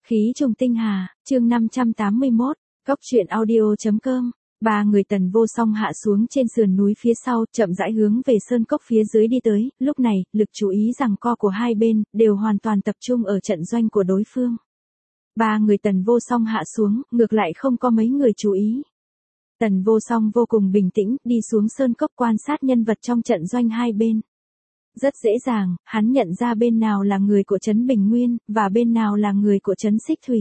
Khí trùng tinh hà, chương 581, Cốc truyện audio.com. Ba người Tần Vô Song hạ xuống trên sườn núi phía sau, chậm rãi hướng về sơn cốc phía dưới đi tới, lúc này, lực chú ý giằng co của hai bên, đều hoàn toàn tập trung ở trận doanh của đối phương. Ba người Tần Vô Song hạ xuống, ngược lại không có mấy người chú ý. Tần Vô Song vô cùng bình tĩnh, đi xuống sơn cốc quan sát nhân vật trong trận doanh hai bên. Rất dễ dàng, hắn nhận ra bên nào là người của Trấn Bình Nguyên, và bên nào là người của Trấn Xích Thủy.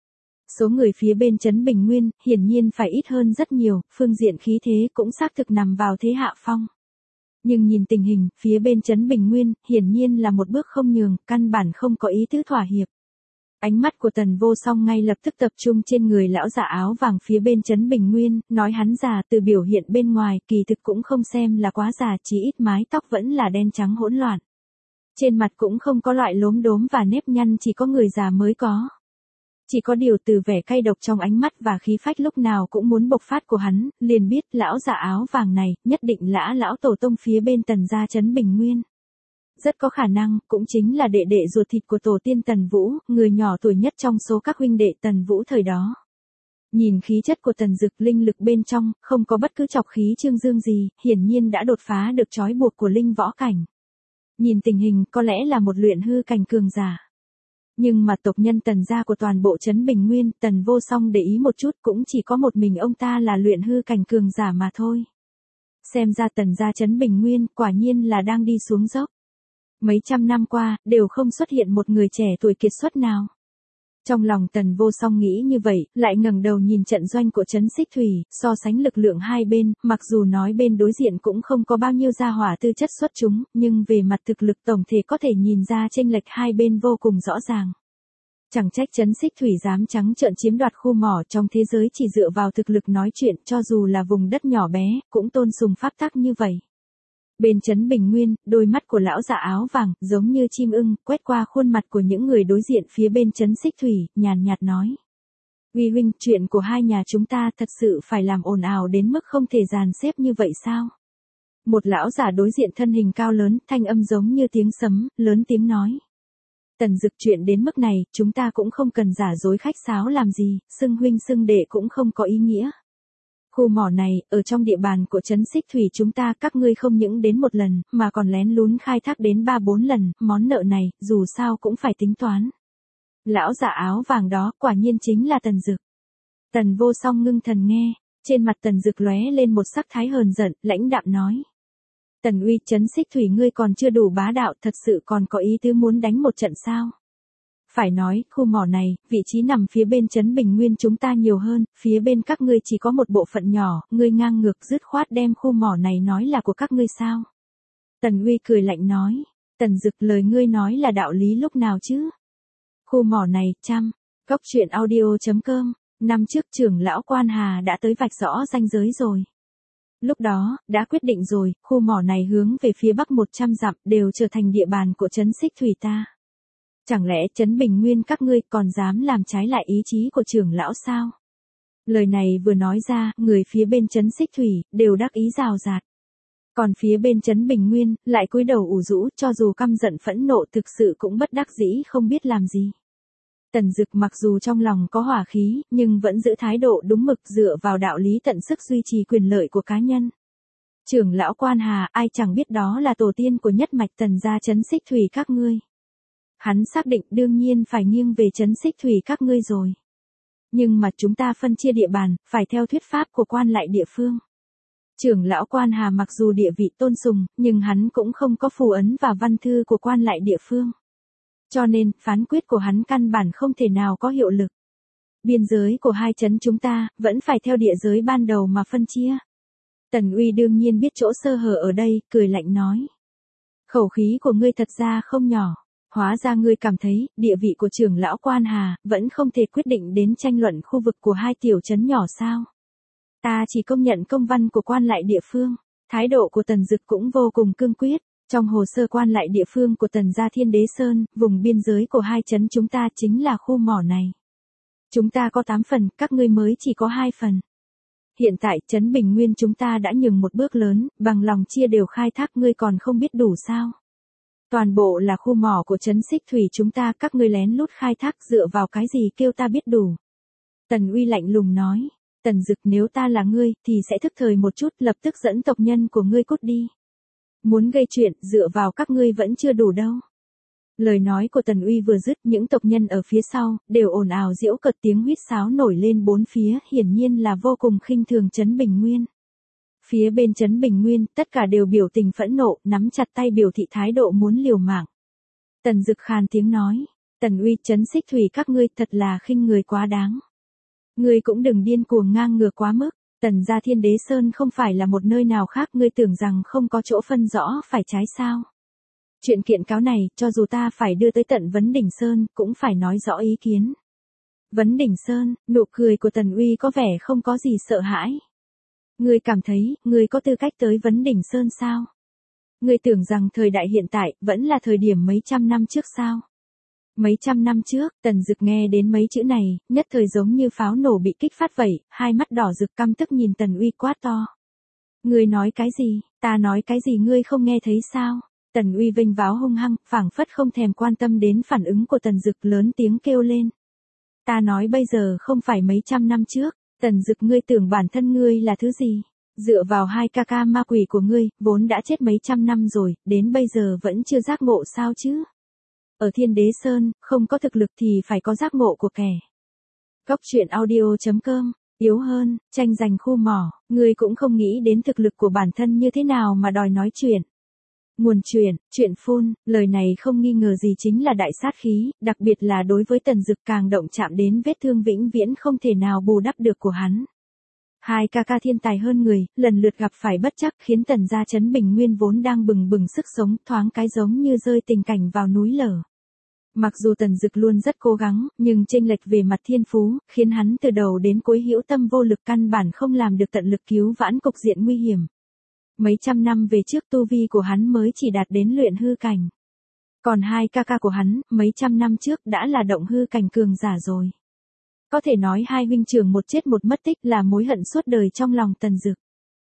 Số người phía bên Trấn Bình Nguyên, hiển nhiên phải ít hơn rất nhiều, phương diện khí thế cũng xác thực nằm vào thế hạ phong. Nhưng nhìn tình hình, phía bên Trấn Bình Nguyên, hiển nhiên là một bước không nhường, căn bản không có ý tứ thỏa hiệp. Ánh mắt của Tần Vô Song ngay lập tức tập trung trên người lão giả áo vàng phía bên Trấn Bình Nguyên, nói hắn già từ biểu hiện bên ngoài, kỳ thực cũng không xem là quá già, chỉ ít mái tóc vẫn là đen trắng hỗn loạn. Trên mặt cũng không có loại lốm đốm và nếp nhăn chỉ có người già mới có. Chỉ có điều từ vẻ cay độc trong ánh mắt và khí phách lúc nào cũng muốn bộc phát của hắn, liền biết lão giả áo vàng này, nhất định là lão tổ tông phía bên Tần gia Trấn Bình Nguyên. Rất có khả năng, cũng chính là đệ đệ ruột thịt của tổ tiên Tần Vũ, người nhỏ tuổi nhất trong số các huynh đệ Tần Vũ thời đó. Nhìn khí chất của Tần Dực, linh lực bên trong, không có bất cứ chọc khí trương dương gì, hiển nhiên đã đột phá được trói buộc của linh võ cảnh. Nhìn tình hình, có lẽ là một luyện hư cảnh cường giả. Nhưng mà tộc nhân Tần gia của toàn bộ Trấn Bình Nguyên, Tần Vô Song để ý một chút, cũng chỉ có một mình ông ta là luyện hư cảnh cường giả mà thôi. Xem ra Tần gia Trấn Bình Nguyên, quả nhiên là đang đi xuống dốc. Mấy trăm năm qua, đều không xuất hiện một người trẻ tuổi kiệt xuất nào. Trong lòng Tần Vô Song nghĩ như vậy, lại ngẩng đầu nhìn trận doanh của Trấn Xích Thủy, so sánh lực lượng hai bên, mặc dù nói bên đối diện cũng không có bao nhiêu gia hỏa tư chất xuất chúng, nhưng về mặt thực lực tổng thể có thể nhìn ra chênh lệch hai bên vô cùng rõ ràng. Chẳng trách Trấn Xích Thủy dám trắng trợn chiếm đoạt khu mỏ, trong thế giới chỉ dựa vào thực lực nói chuyện, cho dù là vùng đất nhỏ bé, cũng tôn sùng pháp tắc như vậy. Bên Trấn Bình Nguyên, đôi mắt của lão già áo vàng, giống như chim ưng, quét qua khuôn mặt của những người đối diện phía bên Trấn Xích Thủy, nhàn nhạt nói. Uy huynh, chuyện của hai nhà chúng ta thật sự phải làm ồn ào đến mức không thể dàn xếp như vậy sao? Một lão giả đối diện thân hình cao lớn, thanh âm giống như tiếng sấm, lớn tiếng nói. Tần Dực, chuyện đến mức này, chúng ta cũng không cần giả dối khách sáo làm gì, xưng huynh xưng đệ cũng không có ý nghĩa. Khu mỏ này, ở trong địa bàn của Trấn Xích Thủy chúng ta các ngươi không những đến một lần, mà còn lén lún khai thác đến 3-4 lần, món nợ này, dù sao cũng phải tính toán. Lão giả áo vàng đó, quả nhiên chính là Tần Dực. Tần Vô Song ngưng thần nghe, trên mặt Tần Dực lóe lên một sắc thái hờn giận, lãnh đạm nói. Tần Uy, Trấn Xích Thủy ngươi còn chưa đủ bá đạo, thật sự còn có ý tứ muốn đánh một trận sao? Phải nói, khu mỏ này, vị trí nằm phía bên Trấn Bình Nguyên chúng ta nhiều hơn, phía bên các ngươi chỉ có một bộ phận nhỏ, ngươi ngang ngược dứt khoát đem khu mỏ này nói là của các ngươi sao? Tần Uy cười lạnh nói, Tần Dực, lời ngươi nói là đạo lý lúc nào chứ? Khu mỏ này, Cốc truyện audio.com, năm trước trưởng lão Quan Hà đã tới vạch rõ ranh giới rồi. Lúc đó, đã quyết định rồi, khu mỏ này hướng về phía bắc 100 dặm đều trở thành địa bàn của Trấn Xích Thủy ta. Chẳng lẽ Trấn Bình Nguyên các ngươi còn dám làm trái lại ý chí của trưởng lão sao? Lời này vừa nói ra, người phía bên Trấn Xích Thủy, đều đắc ý rào rạt. Còn phía bên Trấn Bình Nguyên, lại cúi đầu ủ rũ, cho dù căm giận phẫn nộ thực sự cũng bất đắc dĩ không biết làm gì. Tần Dực mặc dù trong lòng có hỏa khí, nhưng vẫn giữ thái độ đúng mực dựa vào đạo lý tận sức duy trì quyền lợi của cá nhân. Trưởng lão Quan Hà, ai chẳng biết đó là tổ tiên của nhất mạch Tần gia Trấn Xích Thủy các ngươi. Hắn xác định đương nhiên phải nghiêng về Trấn Xích Thủy các ngươi rồi. Nhưng mà chúng ta phân chia địa bàn, phải theo thuyết pháp của quan lại địa phương. Trưởng lão Quan Hà mặc dù địa vị tôn sùng, nhưng hắn cũng không có phù ấn và văn thư của quan lại địa phương. Cho nên, phán quyết của hắn căn bản không thể nào có hiệu lực. Biên giới của hai trấn chúng ta, vẫn phải theo địa giới ban đầu mà phân chia. Tần Uy đương nhiên biết chỗ sơ hở ở đây, cười lạnh nói. Khẩu khí của ngươi thật ra không nhỏ. Hóa ra ngươi cảm thấy, địa vị của trưởng lão Quan Hà, vẫn không thể quyết định đến tranh luận khu vực của hai tiểu trấn nhỏ sao. Ta chỉ công nhận công văn của quan lại địa phương. Thái độ của Tần Dực cũng vô cùng cương quyết. Trong hồ sơ quan lại địa phương của Tần gia Thiên Đế Sơn, vùng biên giới của hai trấn chúng ta chính là khu mỏ này. Chúng ta có 8 phần, các ngươi mới chỉ có 2 phần. Hiện tại, Trấn Bình Nguyên chúng ta đã nhường một bước lớn, bằng lòng chia đều khai thác ngươi còn không biết đủ sao. Toàn bộ là khu mỏ của trấn Xích Thủy chúng ta, các ngươi lén lút khai thác dựa vào cái gì kêu ta biết đủ. Tần Uy lạnh lùng nói, Tần Dực nếu ta là ngươi thì sẽ thức thời một chút, lập tức dẫn tộc nhân của ngươi cút đi. Muốn gây chuyện dựa vào các ngươi vẫn chưa đủ đâu. Lời nói của Tần Uy vừa dứt, những tộc nhân ở phía sau đều ồn ào giễu cợt, tiếng huýt sáo nổi lên bốn phía, hiển nhiên là vô cùng khinh thường Trấn Bình Nguyên. Phía bên Trấn Bình Nguyên, tất cả đều biểu tình phẫn nộ, nắm chặt tay biểu thị thái độ muốn liều mạng. Tần Dực khàn tiếng nói, Tần Uy, Trấn Xích Thủy các ngươi thật là khinh người quá đáng. Ngươi cũng đừng điên cuồng ngang ngược quá mức, Tần gia Thiên Đế Sơn không phải là một nơi nào khác, ngươi tưởng rằng không có chỗ phân rõ phải trái sao? Chuyện kiện cáo này, cho dù ta phải đưa tới tận Vấn Đỉnh Sơn, cũng phải nói rõ ý kiến. Vấn Đỉnh Sơn, nụ cười của Tần Uy có vẻ không có gì sợ hãi. Ngươi cảm thấy, ngươi có tư cách tới Vấn Đỉnh Sơn sao? Ngươi tưởng rằng thời đại hiện tại, vẫn là thời điểm mấy trăm năm trước sao? Mấy trăm năm trước, Tần Dực nghe đến mấy chữ này, nhất thời giống như pháo nổ bị kích phát vậy, hai mắt đỏ rực căm tức nhìn Tần Uy quát to. Ngươi nói cái gì, ta nói cái gì ngươi không nghe thấy sao? Tần Uy vênh váo hung hăng, phảng phất không thèm quan tâm đến phản ứng của Tần Dực, lớn tiếng kêu lên. Ta nói bây giờ không phải mấy trăm năm trước, Tần Dực ngươi tưởng bản thân ngươi là thứ gì? Dựa vào hai ca ca ma quỷ của ngươi, vốn đã chết mấy trăm năm rồi, đến bây giờ vẫn chưa giác ngộ sao chứ? Ở Thiên Đế Sơn, không có thực lực thì phải có giác ngộ của kẻ. Góc truyện audio.com, yếu hơn, tranh giành khu mỏ, ngươi cũng không nghĩ đến thực lực của bản thân như thế nào mà đòi nói chuyện. Nguồn chuyện phun, lời này không nghi ngờ gì chính là đại sát khí, đặc biệt là đối với Tần Dực càng động chạm đến vết thương vĩnh viễn không thể nào bù đắp được của hắn. Hai ca ca thiên tài hơn người, lần lượt gặp phải bất trắc khiến Tần gia Trấn Bình Nguyên vốn đang bừng bừng sức sống, thoáng cái giống như rơi tình cảnh vào núi lở. Mặc dù Tần Dực luôn rất cố gắng, nhưng chênh lệch về mặt thiên phú, khiến hắn từ đầu đến cuối hữu tâm vô lực, căn bản không làm được tận lực cứu vãn cục diện nguy hiểm. Mấy trăm năm về trước tu vi của hắn mới chỉ đạt đến luyện hư cảnh. Còn hai ca ca của hắn, mấy trăm năm trước đã là động hư cảnh cường giả rồi. Có thể nói hai huynh trưởng một chết một mất tích là mối hận suốt đời trong lòng Tần Dực.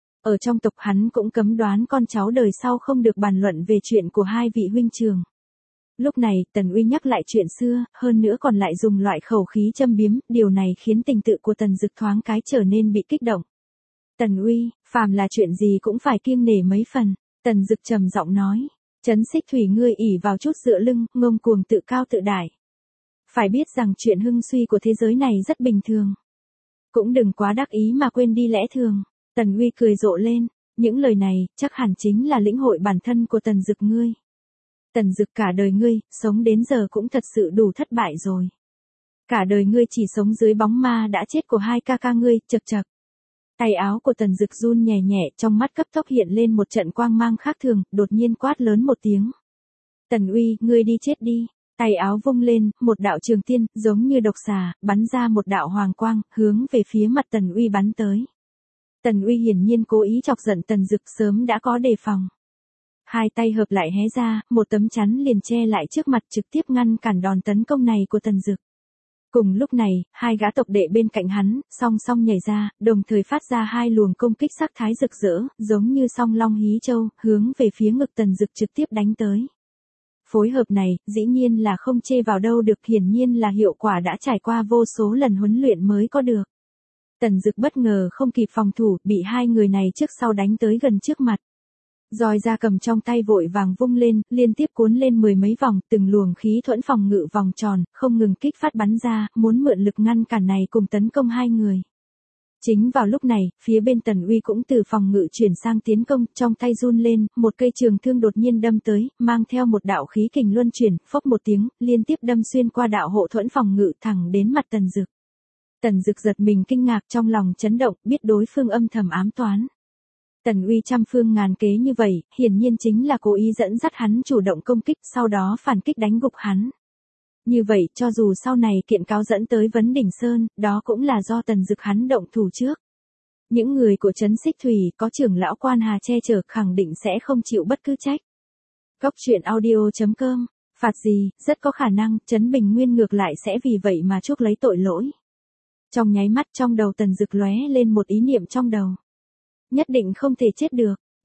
Ở trong tộc hắn cũng cấm đoán con cháu đời sau không được bàn luận về chuyện của hai vị huynh trưởng. Lúc này, Tần Uy nhắc lại chuyện xưa, hơn nữa còn lại dùng loại khẩu khí châm biếm, điều này khiến tình tự của Tần Dực thoáng cái trở nên bị kích động. Tần Uy, phàm là chuyện gì cũng phải kiêng nể mấy phần, Tần Dực trầm giọng nói. Trấn Xích Thủy ngươi ỷ vào chút dựa lưng, ngông cuồng tự cao tự đại. Phải biết rằng chuyện hưng suy của thế giới này rất bình thường. Cũng đừng quá đắc ý mà quên đi lẽ thường. Tần Uy cười rộ lên, những lời này, chắc hẳn chính là lĩnh hội bản thân của Tần Dực ngươi. Tần Dực cả đời ngươi, sống đến giờ cũng thật sự đủ thất bại rồi. Cả đời ngươi chỉ sống dưới bóng ma đã chết của hai ca ca ngươi, chật chật. Tay áo của Tần Dực run nhẹ nhẹ, trong mắt cấp tốc hiện lên một trận quang mang khác thường, đột nhiên quát lớn một tiếng. Tần Uy, ngươi đi chết đi. Tay áo vung lên, một đạo trường tiên, giống như độc xà, bắn ra một đạo hoàng quang, hướng về phía mặt Tần Uy bắn tới. Tần Uy hiển nhiên cố ý chọc giận Tần Dực, sớm đã có đề phòng. Hai tay hợp lại hé ra, một tấm chắn liền che lại trước mặt, trực tiếp ngăn cản đòn tấn công này của Tần Dực. Cùng lúc này, hai gã tộc đệ bên cạnh hắn, song song nhảy ra, đồng thời phát ra hai luồng công kích sắc thái rực rỡ, giống như song long hí châu, hướng về phía ngực Tần Dực trực tiếp đánh tới. Phối hợp này, dĩ nhiên là không chê vào đâu được, hiển nhiên là hiệu quả đã trải qua vô số lần huấn luyện mới có được. Tần Dực bất ngờ không kịp phòng thủ, bị hai người này trước sau đánh tới gần trước mặt. Roi ra cầm trong tay vội vàng vung lên, liên tiếp cuốn lên mười mấy vòng, từng luồng khí thuẫn phòng ngự vòng tròn, không ngừng kích phát bắn ra, muốn mượn lực ngăn cản này cùng tấn công hai người. Chính vào lúc này, phía bên Tần Uy cũng từ phòng ngự chuyển sang tiến công, trong tay run lên, một cây trường thương đột nhiên đâm tới, mang theo một đạo khí kình luân chuyển, phốc một tiếng, liên tiếp đâm xuyên qua đạo hộ thuẫn phòng ngự thẳng đến mặt Tần Dực. Tần Dực giật mình kinh ngạc, trong lòng chấn động, biết đối phương âm thầm ám toán. Tần Uy trăm phương ngàn kế như vậy, hiển nhiên chính là cố ý dẫn dắt hắn chủ động công kích, sau đó phản kích đánh gục hắn. Như vậy, cho dù sau này kiện cáo dẫn tới Vấn Đỉnh Sơn, đó cũng là do Tần Dực hắn động thủ trước. Những người của Trấn Xích Thủy có trưởng lão Quan Hà che chở khẳng định sẽ không chịu bất cứ trách. Góc truyện audio.com, phạt gì, rất có khả năng, Trấn Bình Nguyên ngược lại sẽ vì vậy mà chuốc lấy tội lỗi. Trong nháy mắt trong đầu Tần Dực lóe lên một ý niệm trong đầu. Nhất định không thể chết được,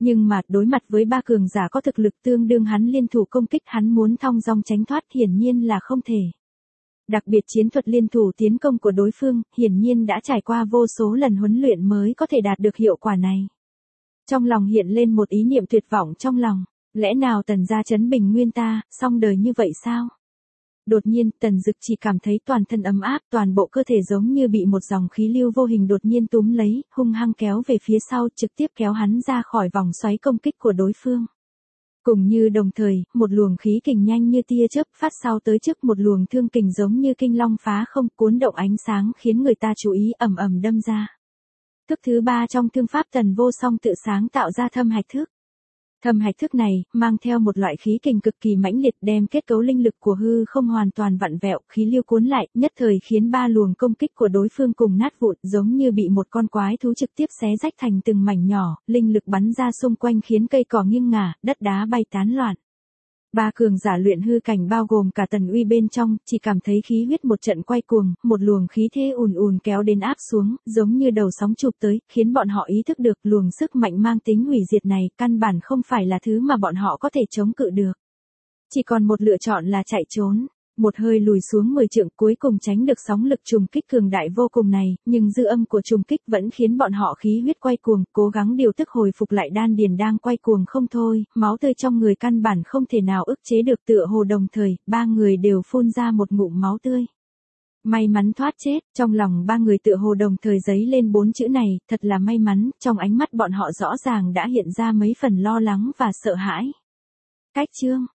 Nhưng mà, đối mặt với ba cường giả có thực lực tương đương hắn liên thủ công kích, hắn muốn thong dong tránh thoát hiển nhiên là không thể. Đặc biệt chiến thuật liên thủ tiến công của đối phương, hiển nhiên đã trải qua vô số lần huấn luyện mới có thể đạt được hiệu quả này. Trong lòng hiện lên một ý niệm tuyệt vọng trong lòng, lẽ nào Tần gia trấn Bình Nguyên ta, xong đời như vậy sao? Đột nhiên, Tần Dực chỉ cảm thấy toàn thân ấm áp, toàn bộ cơ thể giống như bị một dòng khí lưu vô hình đột nhiên túm lấy, hung hăng kéo về phía sau, trực tiếp kéo hắn ra khỏi vòng xoáy công kích của đối phương. Cùng như đồng thời, một luồng khí kình nhanh như tia chớp phát sau tới trước, một luồng thương kình giống như kinh long phá không, cuốn động ánh sáng khiến người ta chú ý, ầm ầm đâm ra. Thức thứ 3 trong thương pháp Tần Vô Song tự sáng tạo ra thâm hạch thức. Thâm hạch thức này, mang theo một loại khí kình cực kỳ mãnh liệt, đem kết cấu linh lực của hư không hoàn toàn vặn vẹo, khí lưu cuốn lại, nhất thời khiến ba luồng công kích của đối phương cùng nát vụn, giống như bị một con quái thú trực tiếp xé rách thành từng mảnh nhỏ, linh lực bắn ra xung quanh khiến cây cỏ nghiêng ngả, đất đá bay tán loạn. Ba cường giả luyện hư cảnh bao gồm cả Tần Uy bên trong, chỉ cảm thấy khí huyết một trận quay cuồng, một luồng khí thế ùn ùn kéo đến áp xuống, giống như đầu sóng chụp tới, khiến bọn họ ý thức được luồng sức mạnh mang tính hủy diệt này, căn bản không phải là thứ mà bọn họ có thể chống cự được. Chỉ còn một lựa chọn là chạy trốn. Một hơi lùi xuống 10 trượng, cuối cùng tránh được sóng lực trùng kích cường đại vô cùng này, nhưng dư âm của trùng kích vẫn khiến bọn họ khí huyết quay cuồng, cố gắng điều tức hồi phục lại đan điền đang quay cuồng không thôi, máu tươi trong người căn bản không thể nào ức chế được, tựa hồ đồng thời, ba người đều phun ra một ngụm máu tươi. May mắn thoát chết, trong lòng ba người tựa hồ đồng thời giấy lên 4 chữ này, thật là may mắn, trong ánh mắt bọn họ rõ ràng đã hiện ra mấy phần lo lắng và sợ hãi. Cách chương